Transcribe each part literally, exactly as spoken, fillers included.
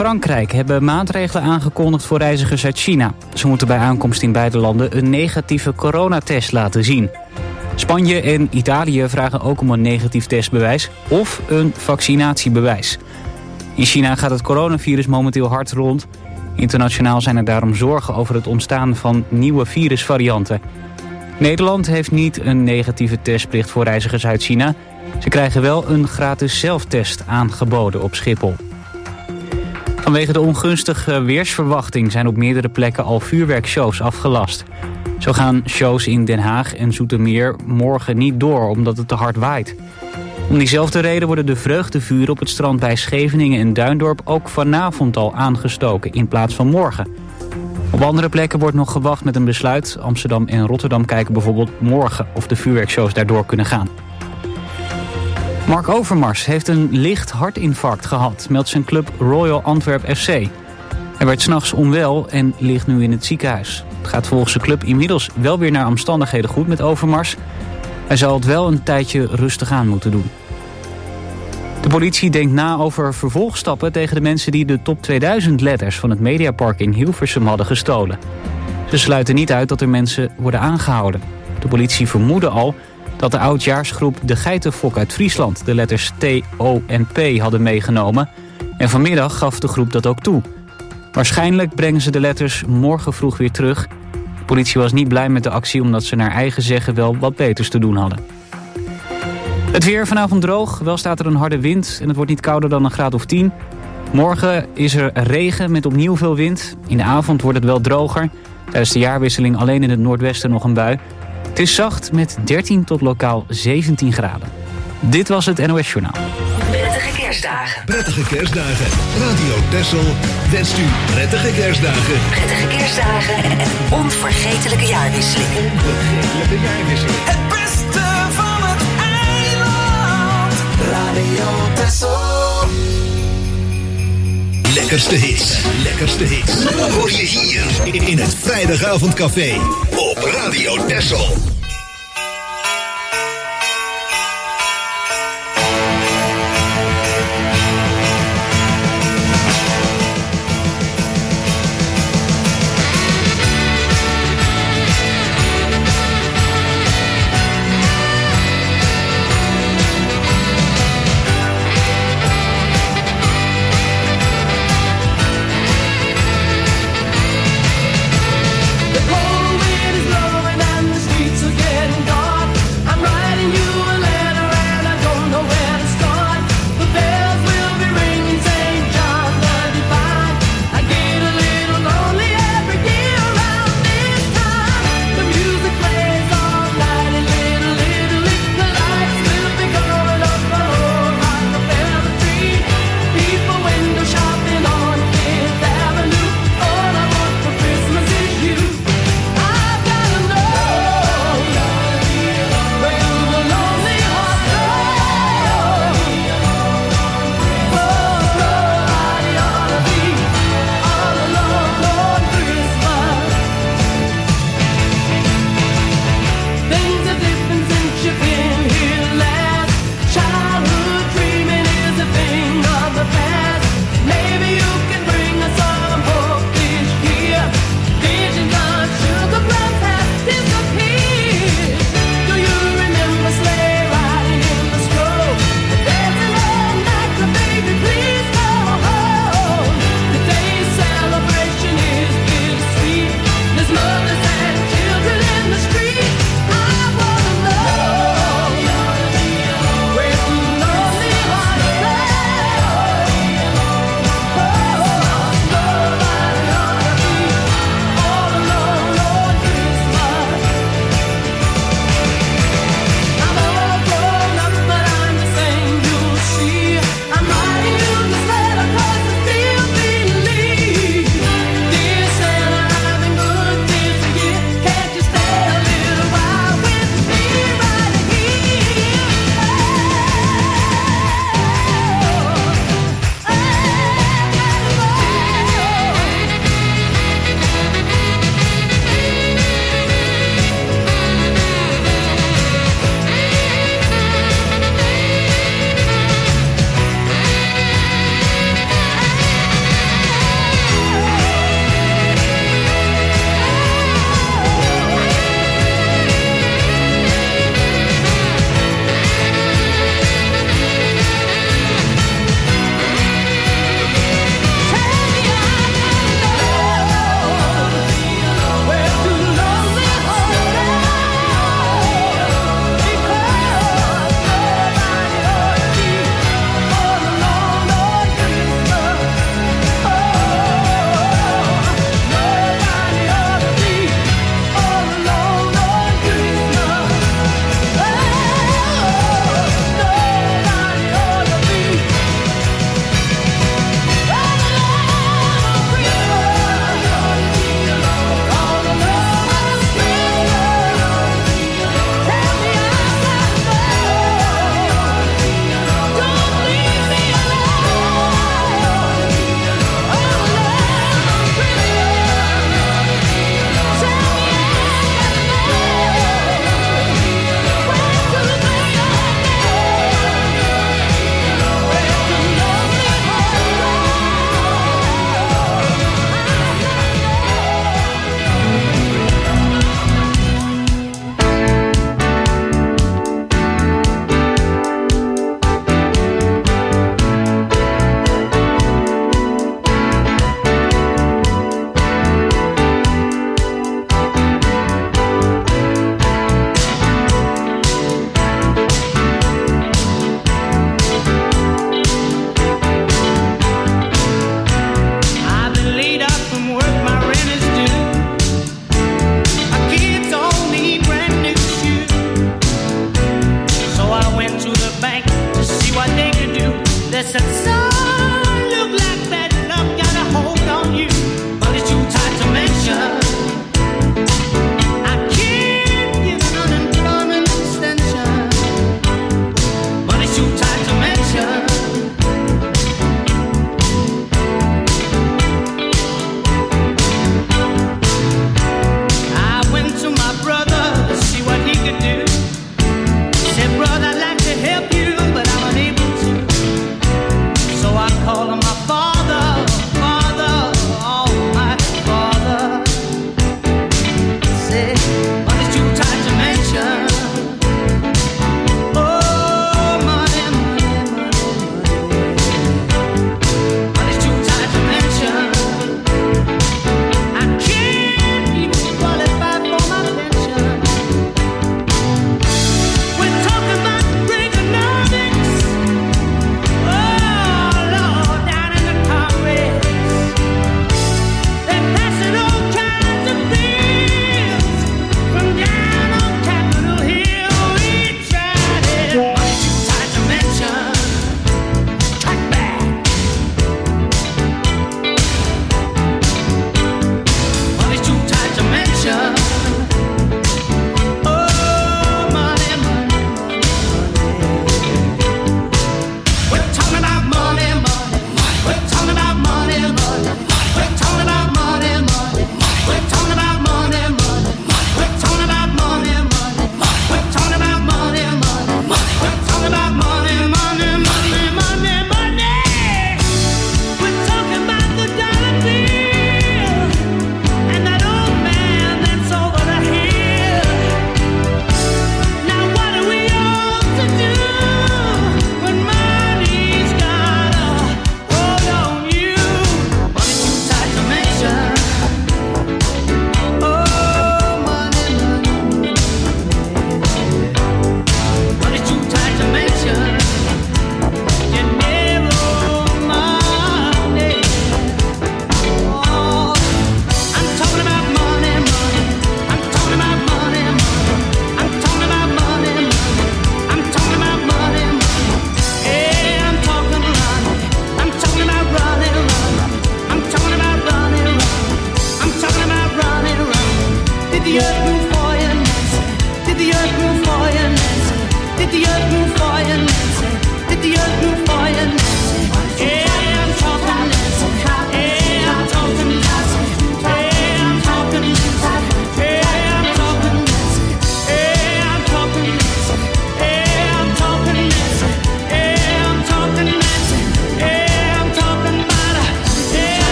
Frankrijk hebben maatregelen aangekondigd voor reizigers uit China. Ze moeten bij aankomst in beide landen een negatieve coronatest laten zien. Spanje en Italië vragen ook om een negatief testbewijs of een vaccinatiebewijs. In China gaat het coronavirus momenteel hard rond. Internationaal zijn er daarom zorgen over het ontstaan van nieuwe virusvarianten. Nederland heeft niet een negatieve testplicht voor reizigers uit China. Ze krijgen wel een gratis zelftest aangeboden op Schiphol. Vanwege de ongunstige weersverwachting zijn op meerdere plekken al vuurwerkshows afgelast. Zo gaan shows in Den Haag en Zoetermeer morgen niet door omdat het te hard waait. Om diezelfde reden worden de vreugdevuren op het strand bij Scheveningen en Duindorp ook vanavond al aangestoken in plaats van morgen. Op andere plekken wordt nog gewacht met een besluit. Amsterdam en Rotterdam kijken bijvoorbeeld morgen of de vuurwerkshows daardoor kunnen gaan. Mark Overmars heeft een licht hartinfarct gehad, meldt zijn club Royal Antwerp F C. Hij werd 's nachts onwel en ligt nu in het ziekenhuis. Het gaat volgens de club inmiddels wel weer naar omstandigheden goed met Overmars. Hij zal het wel een tijdje rustig aan moeten doen. De politie denkt na over vervolgstappen tegen de mensen die de top tweeduizend letters van het Mediapark in Hilversum hadden gestolen. Ze sluiten niet uit dat er mensen worden aangehouden. De politie vermoedde al dat de oudjaarsgroep De Geitenfok uit Friesland de letters T, O en P hadden meegenomen. En vanmiddag gaf de groep dat ook toe. Waarschijnlijk brengen ze de letters morgen vroeg weer terug. De politie was niet blij met de actie omdat ze naar eigen zeggen wel wat beters te doen hadden. Het weer vanavond droog, wel staat er een harde wind en het wordt niet kouder dan een graad of tien. Morgen is er regen met opnieuw veel wind. In de avond wordt het wel droger. Tijdens de jaarwisseling alleen in het noordwesten nog een bui. Het is zacht met dertien tot lokaal zeventien graden. Dit was het N O S Journaal. Prettige kerstdagen. Prettige kerstdagen. Radio Texel wenst u prettige kerstdagen. Prettige kerstdagen en een onvergetelijke jaarwisseling. Onvergetelijke jaarwisseling. Het beste van het eiland. Radio Texel. Lekkerste hits. Lekkerste hits. Hoor je hier in het Vrijdagavondcafé op Radio Texel. The cold wind is blowing and the streets are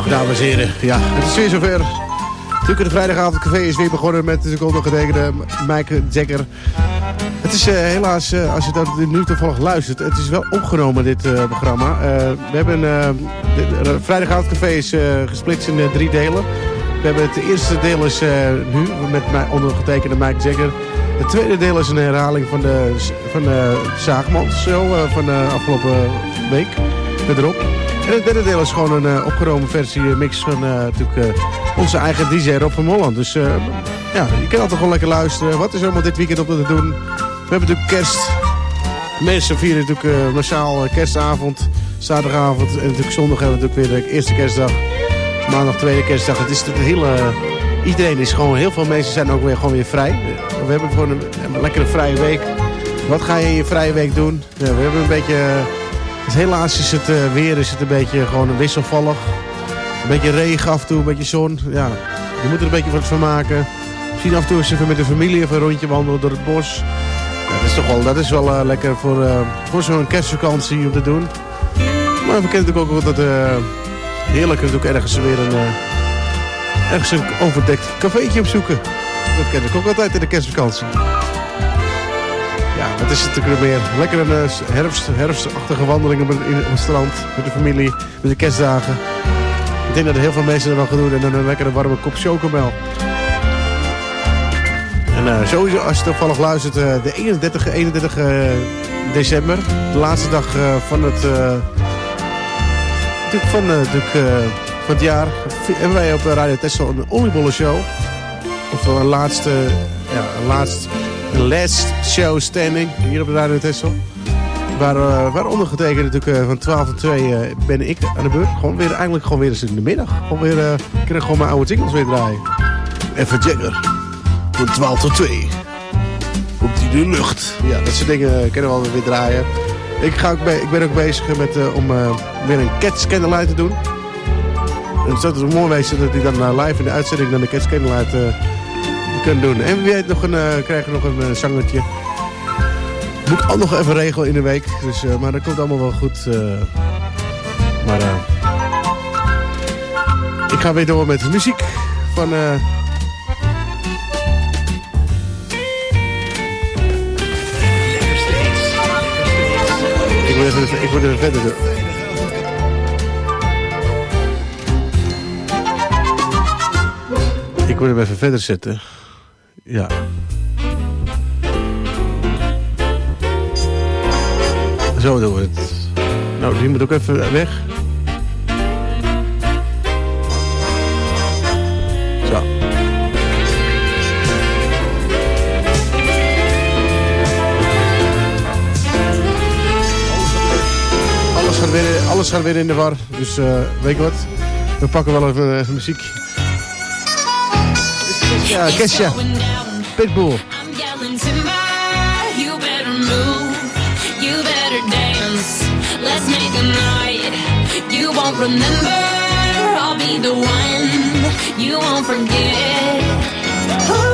Dames en heren, ja, het is weer zover. Natuurlijk, de vrijdagavondcafé is weer begonnen met de ondergetekende Mike Jagger. Het is uh, helaas, uh, als je dat nu toevallig luistert, het is wel opgenomen, dit uh, programma. Uh, we hebben, uh, de, de vrijdagavondcafé is uh, gesplitst in uh, drie delen. We hebben het eerste deel is uh, nu, met mijn ondergetekende Mike Jagger. Het tweede deel is een herhaling van de, van de Zaagmans show uh, van de afgelopen week. Met erop. En het derde deel is gewoon een uh, opgenomen versie, uh, mix van uh, natuurlijk, uh, onze eigen D J Rob van Holland. Dus uh, ja, je kan altijd gewoon lekker luisteren. Wat is er allemaal dit weekend op te doen? We hebben natuurlijk kerst. Mensen vieren natuurlijk uh, massaal uh, kerstavond, zaterdagavond. En natuurlijk zondag hebben we natuurlijk weer de eerste kerstdag. Maandag tweede kerstdag. Het is het hele... Uh, iedereen is gewoon... Heel veel mensen zijn ook weer gewoon weer vrij. We hebben gewoon een, een lekkere vrije week. Wat ga je in je vrije week doen? Ja, we hebben een beetje... Uh, Dus helaas is het uh, weer is het een beetje gewoon wisselvallig. Een beetje regen af en toe, een beetje zon. Ja, je moet er een beetje wat van maken. Misschien af en toe eens even met de familie even een rondje wandelen door het bos. Ja, dat is toch wel, dat is wel uh, lekker voor, uh, voor zo'n kerstvakantie om te doen. Maar we kennen natuurlijk ook dat het uh, heerlijk is ook ergens weer een, uh, ergens een overdekt cafeetje opzoeken. Dat ken ik ook altijd in de kerstvakantie. Ja, het is natuurlijk weer lekker een uh, herfst, herfstachtige wandeling op, een, in, op het strand. Met de familie, met de kerstdagen. Ik denk dat er heel veel mensen er wel gaan doen. En dan een lekkere warme kop chocomel. En uh, sowieso, als je toevallig luistert, uh, de eenendertig, eenendertig uh, december. De laatste dag uh, van het... Uh, van, uh, natuurlijk, uh, van het jaar. Hebben wij op Radio Texel een oliebollenshow. Of een laatste... Ja, een laatste... Een last show standing hier op de Radio Texel. Waar, uh, waar ondergetekend natuurlijk uh, van twaalf tot twee uh, ben ik aan de beurt. Gewoon weer, eigenlijk gewoon weer eens in de middag. Gewoon weer, uh, ik kan gewoon mijn oude jingles weer draaien. Even Jagger. Van twaalf tot twee. Op die de lucht. Ja, dat soort dingen uh, kunnen we wel weer draaien. Ik, ga ook be- ik ben ook bezig met, uh, om uh, weer een Cats Candlelight te doen. En het zou dus mooi wezen dat hij dan uh, live in de uitzending dan de Cats Candlelight... Uh, kunnen doen. En wie weet nog een, uh, krijgen we nog een uh, zangertje. Moet ik ook nog even regelen in de week. Dus, uh, maar dat komt allemaal wel goed. Uh, maar uh, ik ga weer door met de muziek van... Uh, ik moet even, ik moet even verder doen. Ik moet hem even verder zetten. Ja. Zo doen we het. Nou, die moet ook even weg. Zo. Alles gaat weer, alles gaat weer in de war. Dus uh, weet je wat? We pakken wel even, even muziek. Ja, Kesha. Pitbull. I'm yelling timber, you better move, you better dance. Let's make a night you won't remember. I'll be the one you won't forget. Ooh.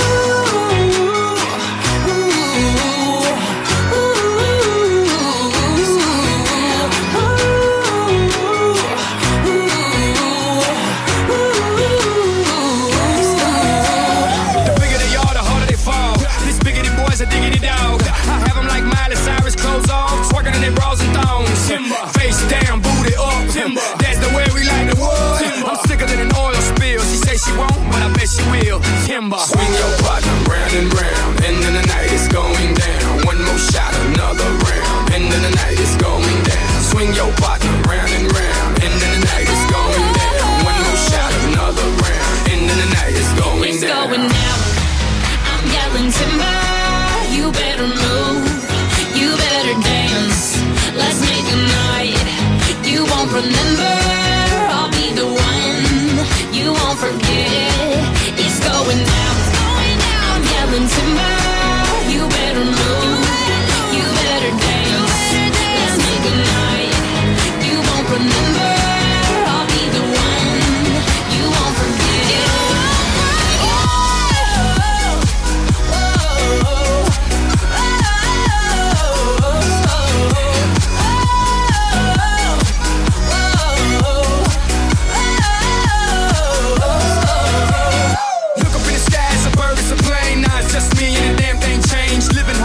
Diggity dog, I have them like Miley Cyrus, clothes off, twerking in their bras and thongs. Timber. Face down, booty up. Timber. That's the way we like the wood. Timber. I'm sicker than an oil spill. She say she won't, but I bet she will. Timber. Swing your partner round and round, and then the night is going down. One more shot, another round, and then the night is going down. Swing your partner round and round, and then the night is going down. One more shot, another round, and then the night is going it's down. It's going down. I'm yelling timber. You better move, you better dance. Let's make a night you won't remember. I'll be the one you won't forget. It's going down, it's going down. I'm yelling timber. You better move, you better dance. Let's make a night you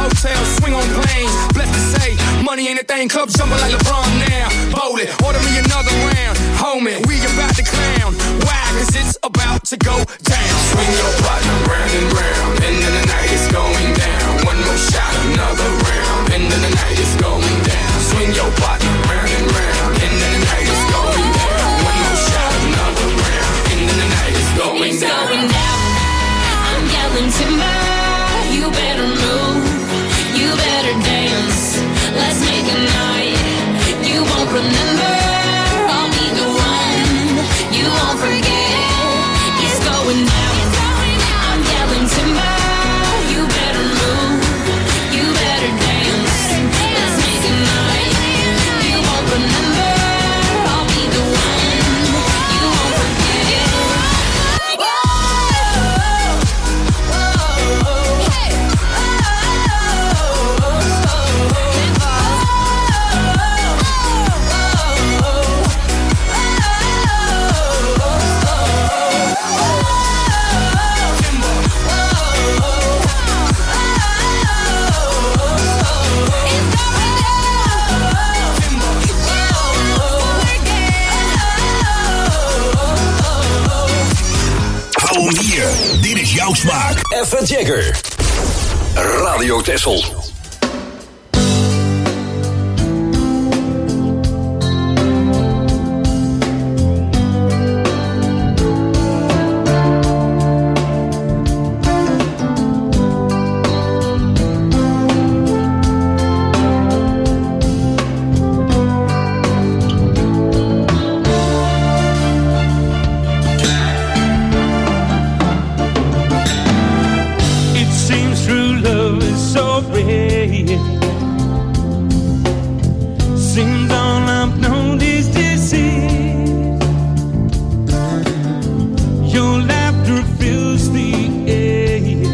hotels, swing on planes. Blessed to say, money ain't a thing. Club jumping like LeBron now. Bowl it, order me another round. Homie, we about to clown. Why? Cause it's about to go down. Swing your partner round and round. End of the night is going down. One more shot, another round. End of the night is going down. Swing your partner round and round. End of the night is going down. One more shot, another round. End of the night is going It's down. going down. I'm yelling timber. You better move. You better dance. Let's make a night you won't remember. I'll be the one you won't forget. It's going down. I'm yelling timber. You better move. You better dance. Let's make a night you won't remember. I'll be the one you won't forget. Hou hem hier. Dit is jouw smaak. Even Jagger. Radio Texel. It seems true love is so rare. Seems all I've known is disease. Your laughter fills the air.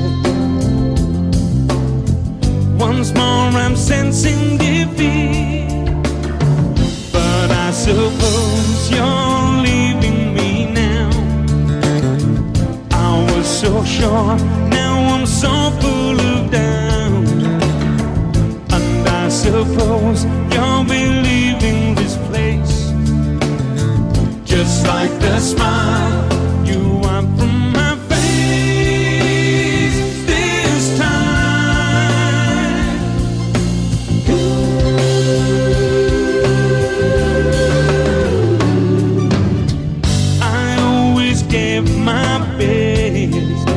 Once more I'm sensing defeat. But I suppose you're leaving me now. I was so sure, now I'm so full of doubt. And I suppose you'll be leaving this place, just like the smile you want from my face this time. I always gave my best.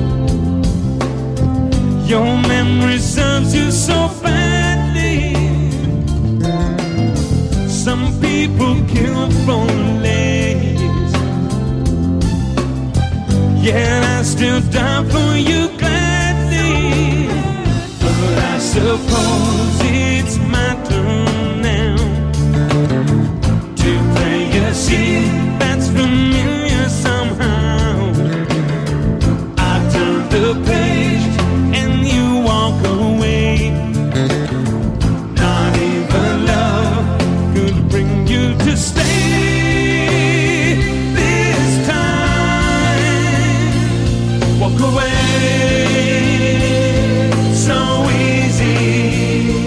Your memory serves you so badly. Some people kill for less. Yet I still die for you gladly. But I suppose it's my turn now to play a scene that's familiar somehow. I turn the page and you walk away. Not even love could bring you to stay this time. Walk away so easy.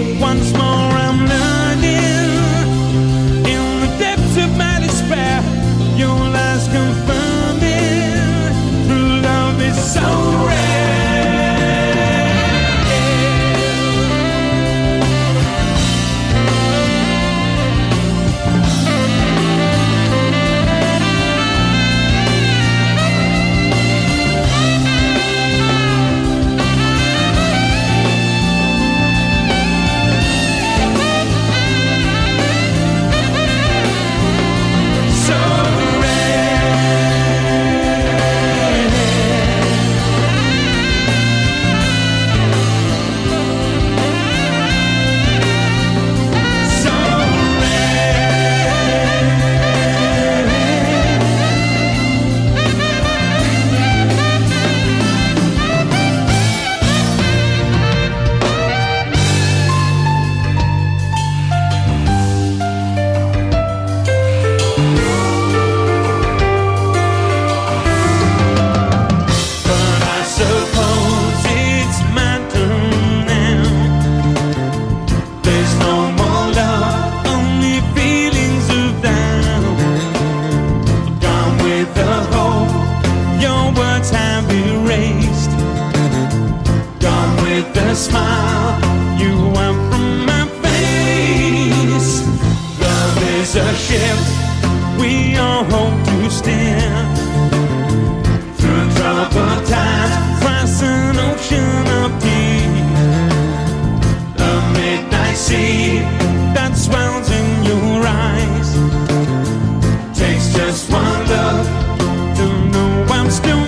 smile you want from my face. Love is a ship we all hope to steer through troubled times, across an ocean of deep. The midnight sea that swells in your eyes takes just one look to know I'm still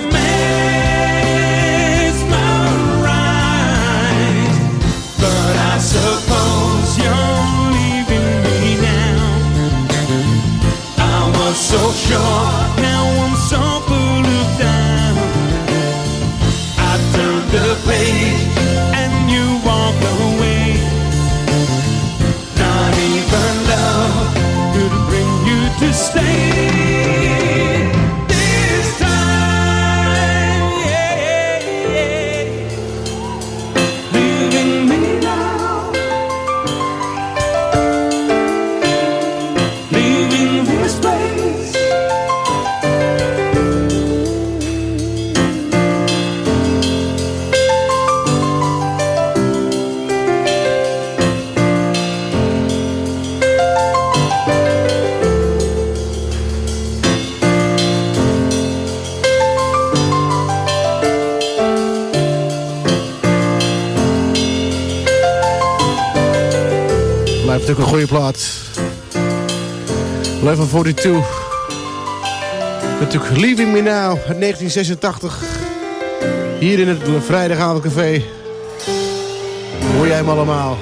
mesmerized. But I suppose you're leaving me now. I was so sure, now I'm so full of doubt. I turned the page and you walked away. Not even love could bring you to stay. This time, yeah, yeah. Leaving me now, leaving this place. Blijft natuurlijk een goede plaat. Level tweeënveertig. Natuurlijk Leaving Me Now uit negentien zesentachtig. Hier in het vrijdagavondcafé. Hoor jij hem allemaal.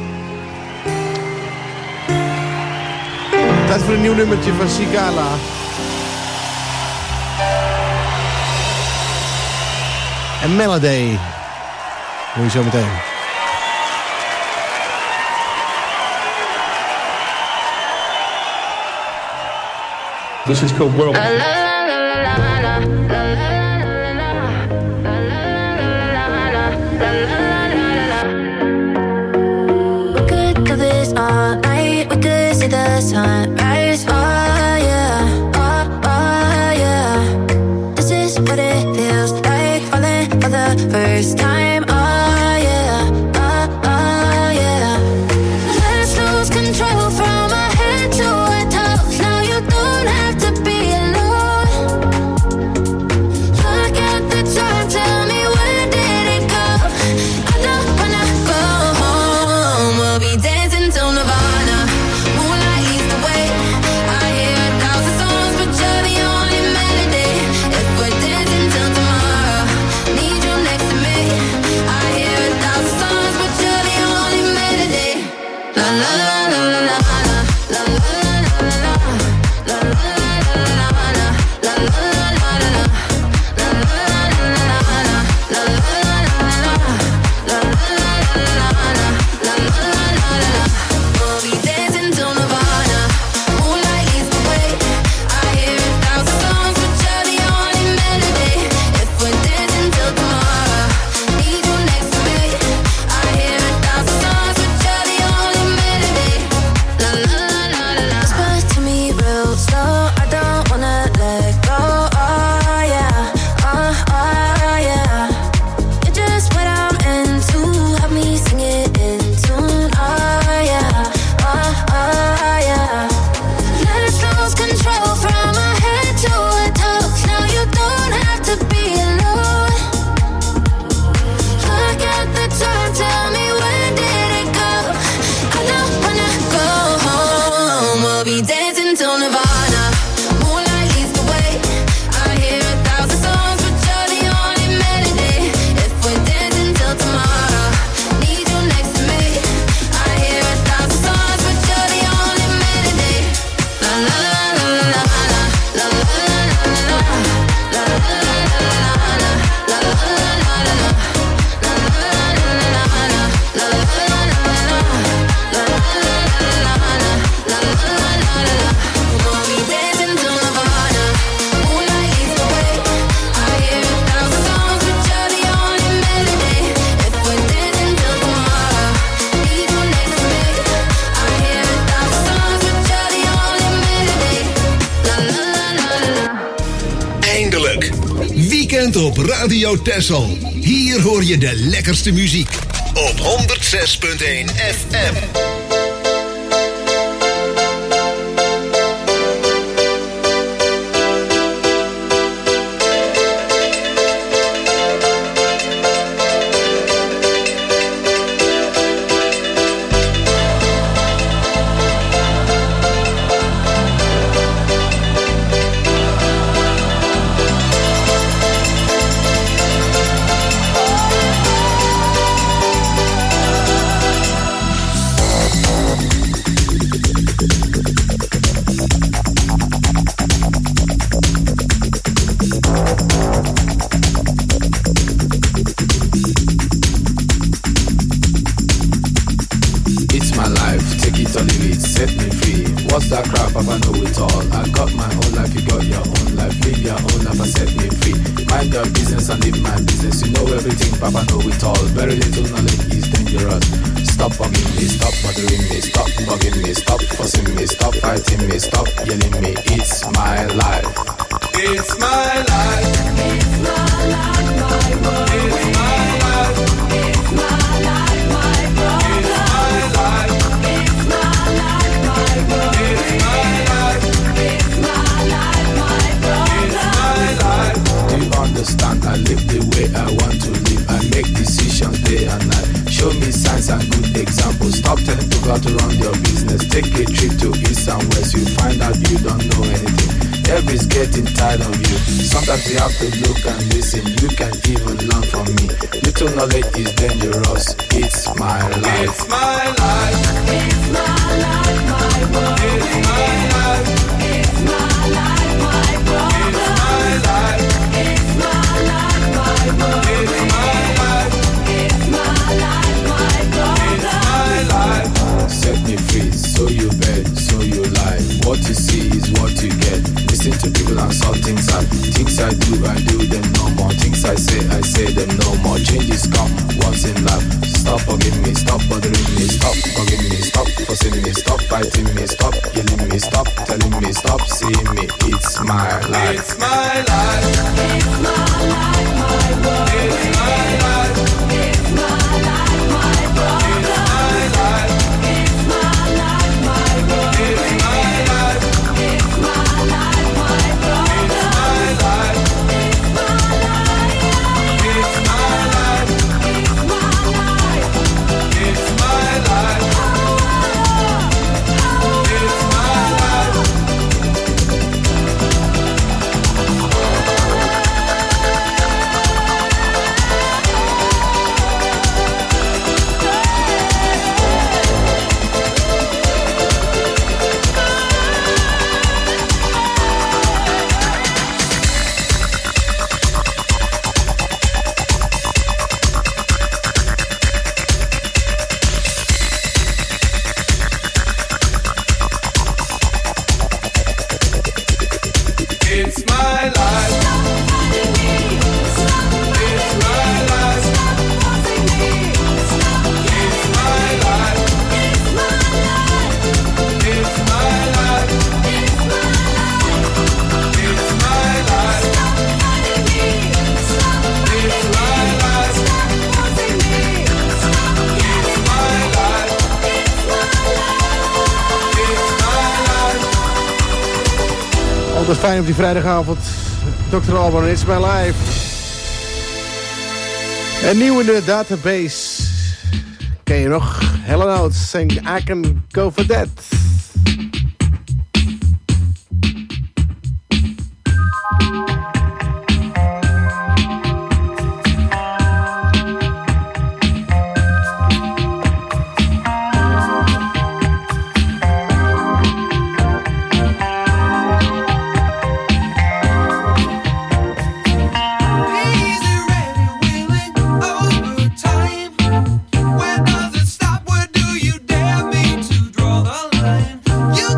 Tijd voor een nieuw nummertje van Sigala. En Melody. Hoor je zo meteen. This is called World. We could do this all night. We could see the sunrise. Oh yeah, oh, oh yeah. This is what it feels like, falling for the first time. Oh yeah, oh, oh yeah. Let's lose control from our head to our toes. Now you don't have to be alone. Look at the time, tell me where did it go? I don't wanna go home. We'll be dancing till Nirvana. Moonlight leads the way. I hear a thousand songs, but you're the only melody. If we're dancing till tomorrow, need you next to me. I hear a thousand songs, but you're the only melody. La la la la la la la la la la la la la la la la la we'll be dancing till Nirvana. Moonlight leads the way. I hear a thousand songs, but you're the only melody. If we're dancing till tomorrow, need you next to me. I hear a thousand songs, but you're the only melody. La la la la la. Whisper to me real slow. I don't wanna let go. Oh yeah, oh oh yeah. You're just what I'm into. Help me sing it in tune. Oh yeah, oh oh yeah. Let's lose control from our head to our toes. Now you don't have to be alone. Look at the time, tell me where did it go? I don't wanna go home. We'll be dancing till Nirvana. Moonlight leads the way. I hear a thousand songs, but you're the only melody. If we're dancing till tomorrow, need you next to me. I hear a thousand songs, but you're the only melody. La la la la la la la la la la la la we'll be dancing till Nirvana. Moonlight leads the way. I hear a thousand songs, but you're the only melody. If we're dancing till tomorrow, need you next to me. I hear a thousand songs, but you're the only melody. La la la la la. Eindelijk. Weekend op Radio Texel. Hier hoor je de lekkerste muziek. op honderdzes punt één F M. Altijd fijn op die vrijdagavond. dokter Alban, It's My Life. En nieuw in de database. Ken je nog? Helen Oates en I Can Go For That. Where does it stop? Where do you dare me to draw the line? You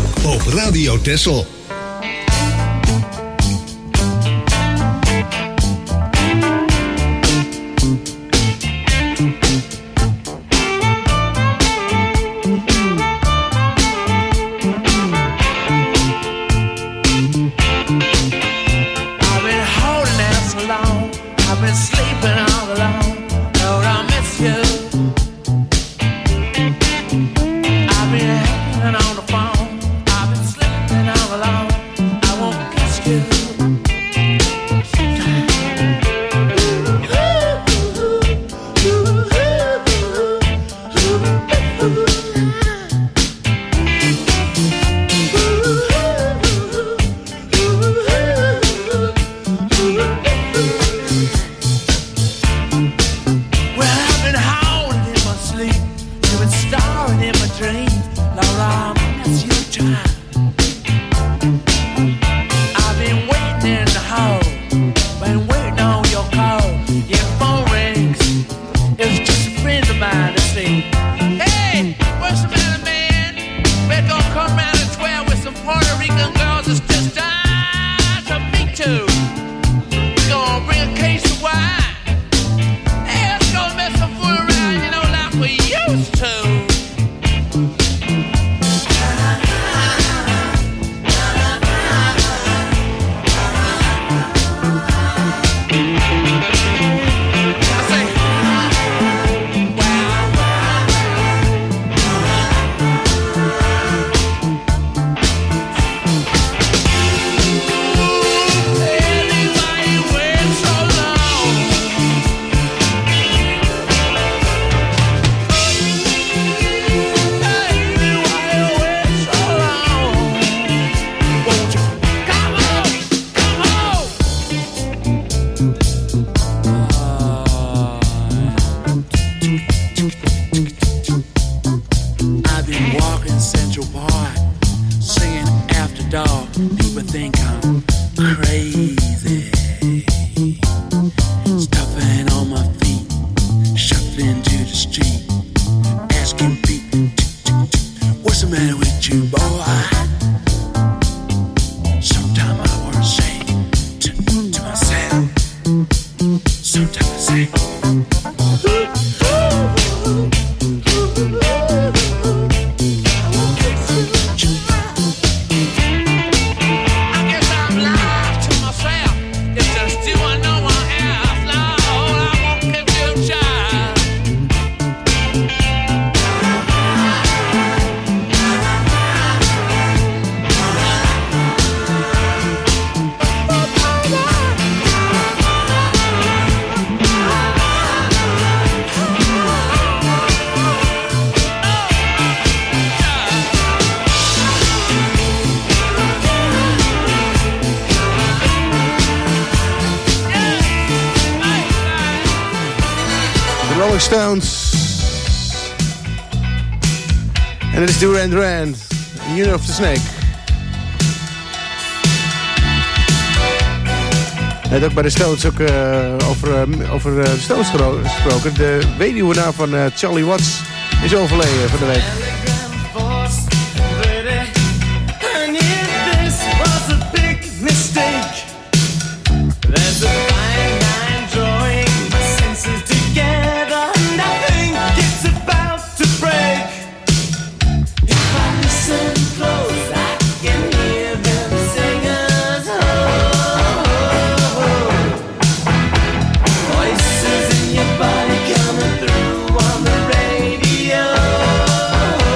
op Radio Texel. Stones. En het is Duran Duran, Year of the Snake. Hij had ook bij de Stones ook, uh, over, uh, over uh, de Stones gesproken. De weduwnaar van uh, Charlie Watts is overleden van de week. Voices in your body coming through on the radio.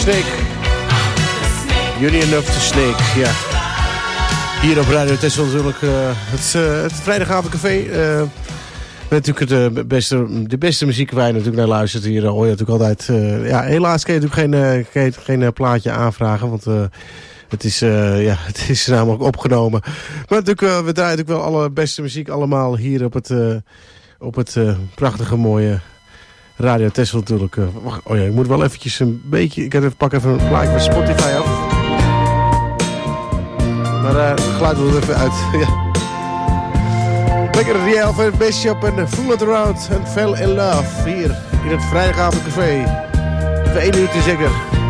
Snake. Union of the Snake, ja. Hier op Radio Texel natuurlijk uh, het, uh, het vrijdagavondcafé. Uh, met natuurlijk de beste, de beste muziek waar je natuurlijk naar luistert. Hier hoor je natuurlijk altijd... Uh, ja, helaas kun je natuurlijk geen, uh, geen, geen uh, plaatje aanvragen, want... Uh, Het is, uh, ja, het is namelijk opgenomen. Maar natuurlijk, uh, we draaien natuurlijk wel alle beste muziek allemaal hier op het, uh, op het uh, prachtige mooie Radio Texel natuurlijk. Uh, wacht, oh ja, ik moet wel eventjes een beetje... Ik ga even pakken even een plaatje van Spotify af. Maar uh, het geluid wil er even uit. Ja. Lekker Riel van Bishop en Fool It Around en Fell in Love. Hier in het vrijdagavondcafé. Twee minuten zeker.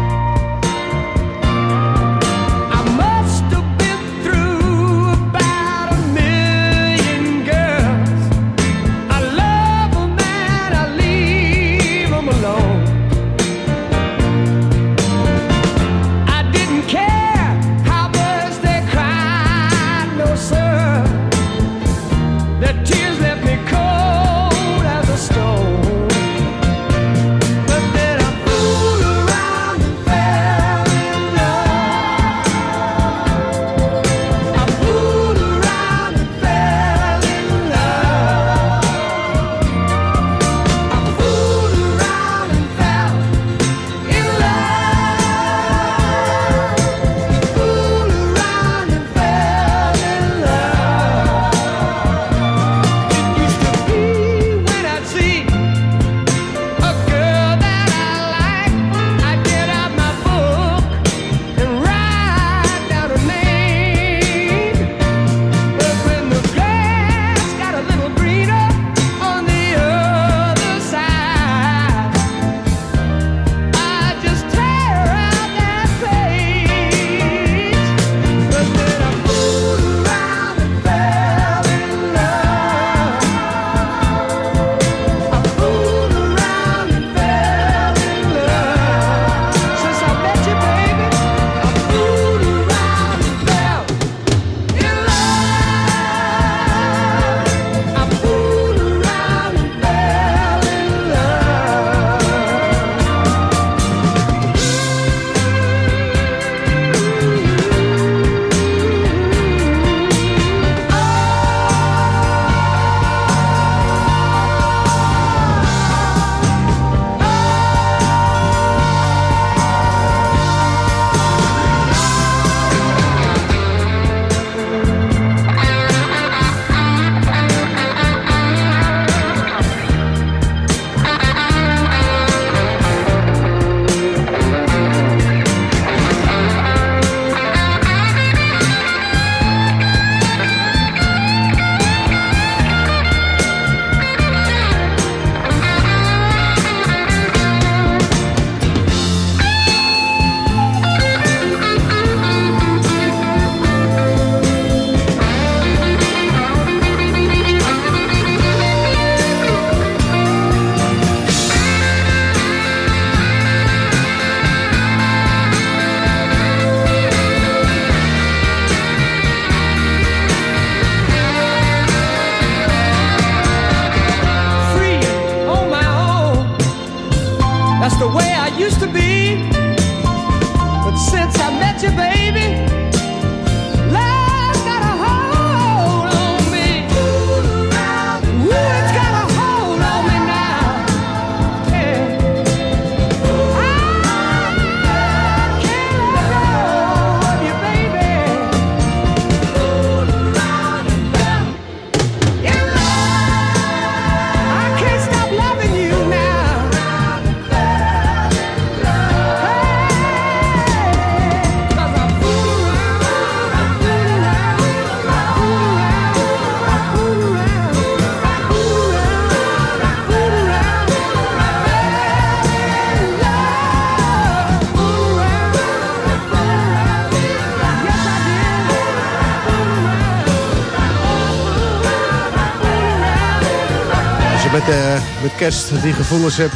Met, uh, met kerst die gevoelens heb.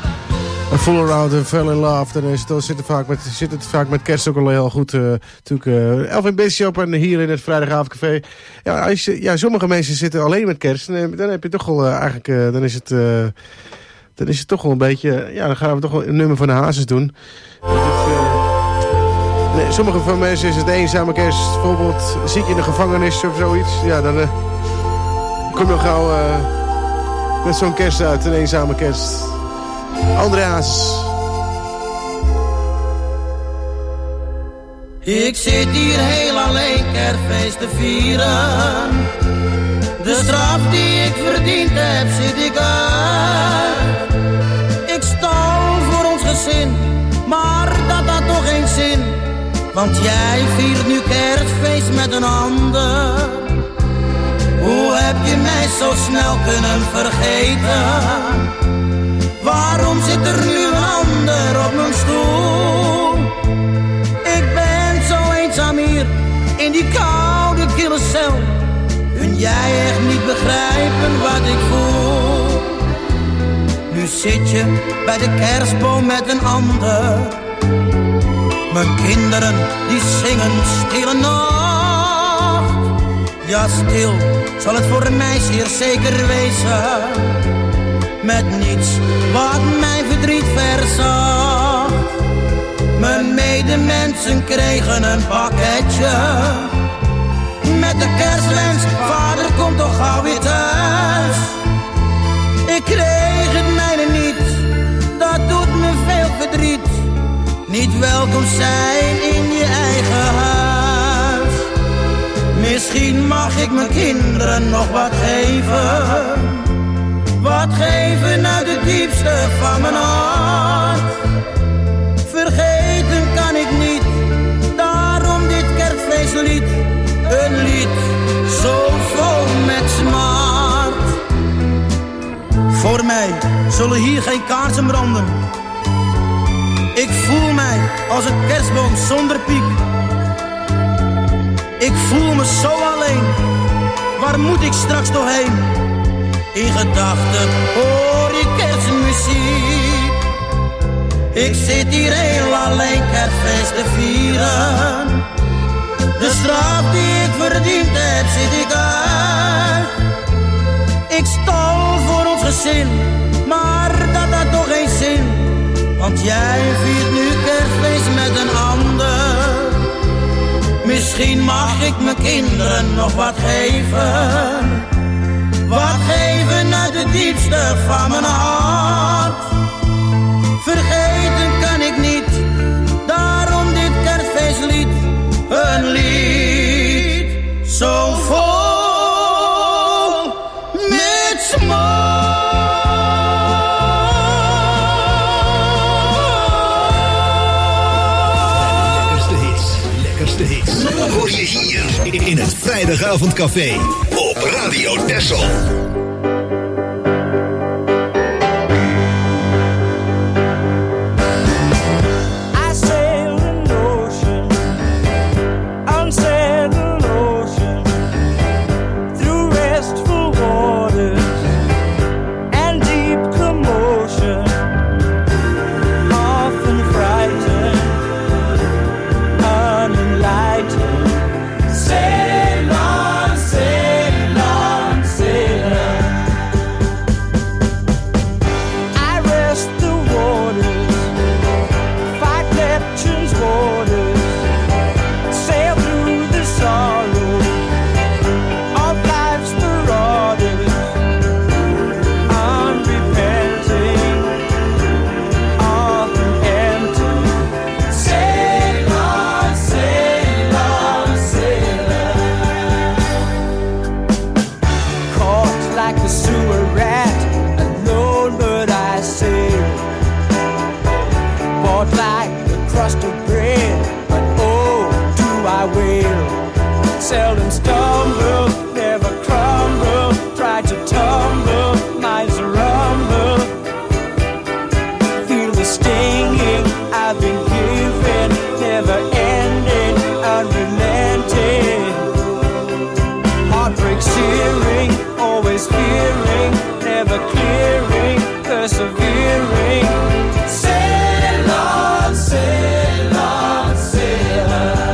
Een Fool Around en Fell in Love. Dan, is, dan zit, het vaak met, zit het vaak met kerst ook al heel goed. Uh, natuurlijk uh, Elvin Bishop en hier in het vrijdagavondcafé. Ja, als je, ja, sommige mensen zitten alleen met kerst. Dan, dan heb je toch al uh, eigenlijk... Uh, dan is het... Uh, dan is het toch wel een beetje... Ja, dan gaan we toch wel een nummer van de Hazes doen. Dat ik, uh, nee, sommige van mensen is het eenzame kerst. Bijvoorbeeld ziek in de gevangenis of zoiets. Ja, dan uh, kom je al gauw uh, met zo'n kerst uit. Een eenzame kerst. André Hazes. Ik zit hier heel alleen kerstfeest te vieren. De straf die ik verdiend heb, zit ik uit. Ik stal voor ons gezin, maar dat had toch geen zin. Want jij viert nu kerstfeest met een ander. Hoe heb je mij zo snel kunnen vergeten? Waarom zit er nu een ander op mijn stoel? Ik ben zo eenzaam hier, in die koude kille cel. Kun jij echt niet begrijpen wat ik voel? Nu zit je bij de kerstboom met een ander. Mijn kinderen die zingen stille nacht. Ja, stil zal het voor mij zeer zeker wezen. Met niets wat mijn verdriet verzacht. Mijn medemensen kregen een pakketje met de kerstwens, vader komt toch gauw weer thuis. Ik kreeg het mijne niet, dat doet me veel verdriet. Niet welkom zijn in je eigen huis. Misschien mag ik mijn kinderen nog wat geven. Wat geven uit het diepste van mijn hart. Vergeten kan ik niet, daarom dit kerstfeestlied. Een lied zo vol met smart. Voor mij zullen hier geen kaarsen branden. Ik voel mij als een kerstboom zonder piek. Ik voel me zo alleen. Waar moet ik straks toch heen? In gedachten hoor ik kerstmuziek. Ik zit hier heel alleen kerstfeest te vieren. De straf die ik verdiend heb, zit ik uit. Ik stal voor ons gezin, maar dat had toch geen zin. Want jij viert nu kerstfeest met een ander. Misschien mag ik mijn kinderen nog wat geven. Wat geven uit het diepste van mijn hart. Vergeten kan ik niet, daarom dit kerstfeestlied. Een lied zo vol met smart. Lekkerste hits, lekkerste hits. Hoor je hier in het Vrijdagavondcafé op Radio Texel. Seldom stumble, never crumble, try to tumble, minds rumble. Feel the stinging I've been given, never ending, unrelenting. Heartbreak searing, always fearing, never clearing, persevering. Sail on, sail on, sail on.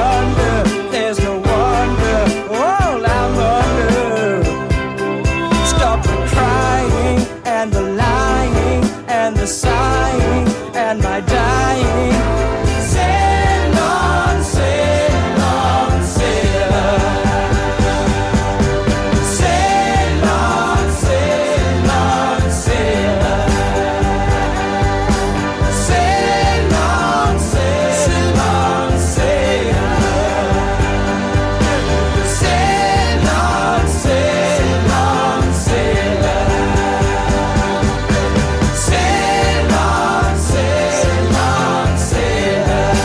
wonder, there's no wonder, all I'm under. Stop the crying and the lying and the sighing and my dying. Sail on, sail on, sail Sail on, sail on, sail Sail on, sail on, sail Sail on, sail on, sail Sail on, sail on, sail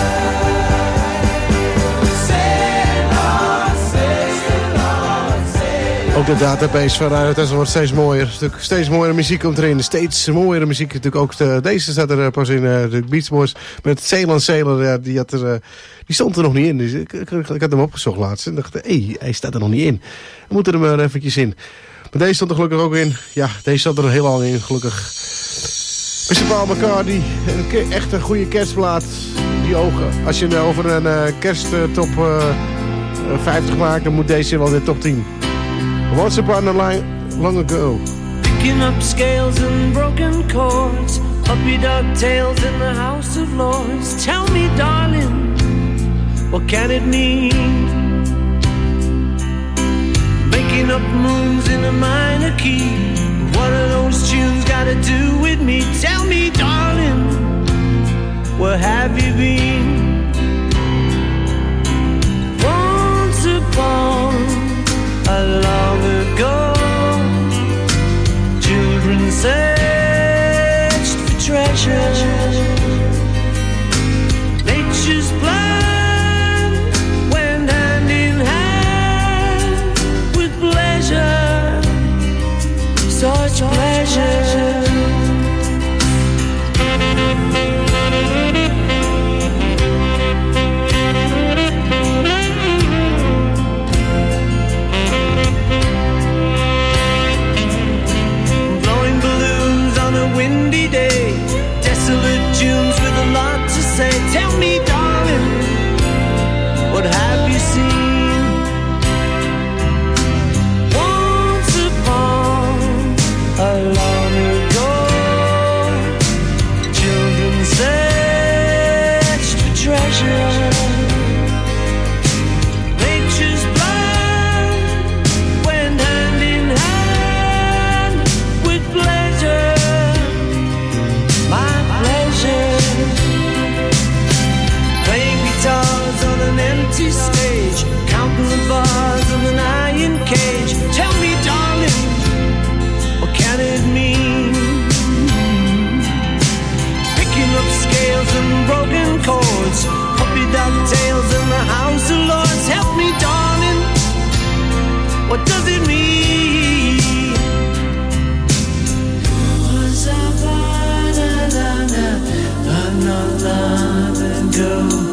Ook de database van Radio Tesla wordt steeds mooier. Stuk, steeds mooiere muziek komt erin. Steeds mooiere muziek. Natuurlijk ook de, deze staat er uh, pas in. Uh, de Beach Boys met Zeeland Sailor. Ja, die, had er, uh, die stond er nog niet in. Dus ik, ik, ik had hem opgezocht laatst. En dacht, hé, hey, hij staat er nog niet in. We moeten er maar eventjes in. Maar deze stond er gelukkig ook in. Ja, deze stond er heel lang in, gelukkig. mister Paul McCartney. Een echt een goede kerstplaat. Die ogen. Als je uh, over een uh, kersttop uh, vijftig maakt, dan moet deze wel in de top tien. Once upon a line long ago. Picking up scales and broken chords, puppy dog tails in the House of Lords. Tell me, darling, what can it mean? Making up moons in a minor key. What are those tunes got to do with me? Tell me, darling, where have you been? Once upon a long ago, children searched for treasure. Nature's plan went hand in hand with pleasure, such pleasure. Windy day, desolate tunes with a lot to say. Tell me, darling, what have you seen? Once upon a long ago, children searched for treasure. Nature's plan went hand in hand with pleasure. Guitars on an empty stage, counting the bars of an iron cage. Tell me, darling, what can it mean? Picking up scales and broken chords, puppy dog tails in the House of Lords. Help me, darling, what does it mean? Once upon a long, long, long, long ago,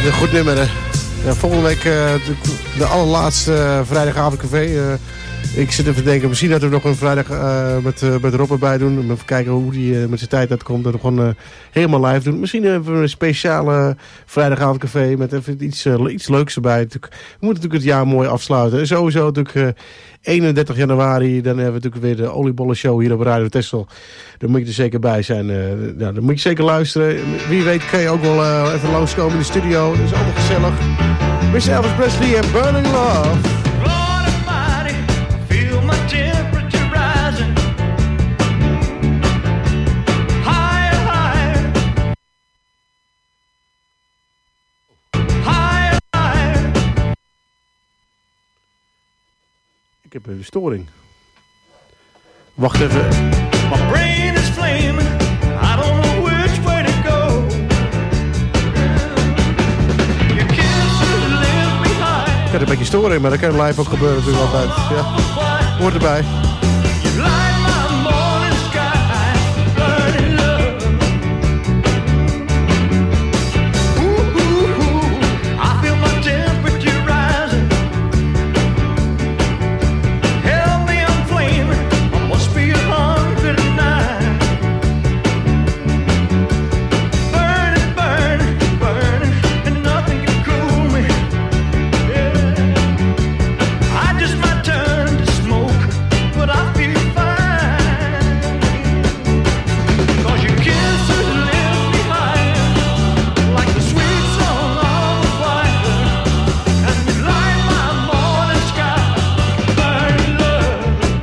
een goed nummer. Hè. Ja, volgende week uh, de, de allerlaatste uh, vrijdagavondcafé. Uh, ik zit even te denken, misschien dat we nog een vrijdag uh, met, uh, met Rob erbij doen. Even kijken hoe die uh, met zijn tijd uitkomt. Dat we gewoon uh, helemaal live doen. Misschien even een speciale vrijdagavondcafé met even iets, uh, iets leuks erbij. We moeten natuurlijk het jaar mooi afsluiten. En sowieso natuurlijk uh, eenendertig januari. Dan hebben we natuurlijk weer de oliebollenshow hier op Radio Texel. Daar moet je er zeker bij zijn. Uh, nou, dan moet je zeker luisteren. Wie weet kan je ook wel uh, even langskomen in de studio. Dat is altijd gezellig. miss Elvis Presley en Burning Love. Ik heb een storing. Wacht even. My brain is flaming. I don't know which way to go. Your kisses lift me high. Ik heb een beetje storing, maar dat kan live ook gebeuren natuurlijk altijd. Ja, hoort erbij. You light my morning sky, burning love. Ooh, ooh, ooh, I feel my temperature rising. Help me, I'm flaming. I must be a hundred and nine. Burning, burning, burning, and nothing can cool me. Yeah. I just might turn to smoke, but I feel fine. 'Cause your kisses lift me higher, like the sweet song of the choir. And you light my morning sky, burning love.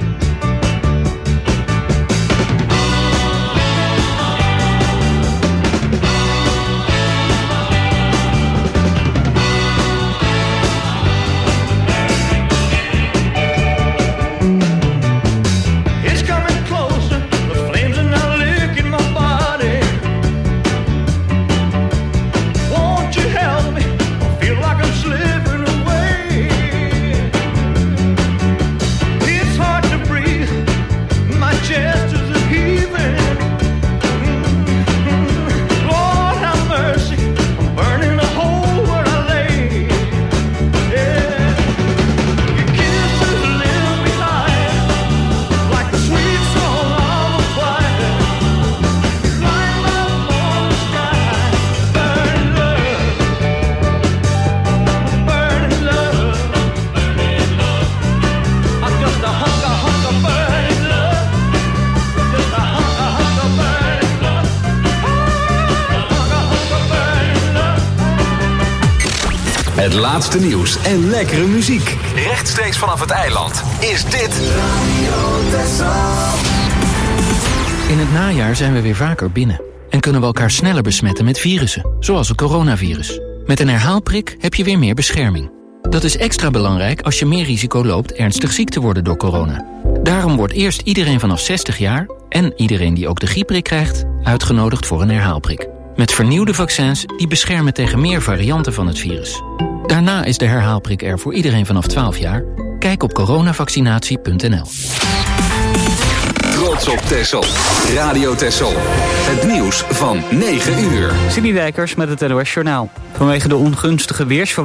It's coming closer, the flames are now licking my body. Won't you help me? I feel like I'm slipping away. It's hard to breathe, my chest is a heaving. Lord have mercy, I'm burning a hole where I lay. Yeah. Your kisses lift me higher, like the sweet song of a choir. You light my morning sky, burning love, burning love. I'm just a hunker, hunker, burning love. Just a hunker, hunker, burning love. Hunker, hunker, burning love. Het laatste nieuws en lekkere muziek. Rechtstreeks vanaf het eiland is dit In het najaar zijn we weer vaker binnen. En kunnen we elkaar sneller besmetten met virussen, zoals het coronavirus. Met een herhaalprik heb je weer meer bescherming. Dat is extra belangrijk als je meer risico loopt ernstig ziek te worden door corona. Daarom wordt eerst iedereen vanaf zestig jaar... en iedereen die ook de griepprik krijgt, uitgenodigd voor een herhaalprik. Met vernieuwde vaccins die beschermen tegen meer varianten van het virus. Daarna is de herhaalprik er voor iedereen vanaf twaalf jaar. Kijk op coronavaccinatie punt n l. Trots op Texel. Radio Texel. Het nieuws van negen uur. Cindy Wijkers met het N O S Journaal. Vanwege de ongunstige weersverwachting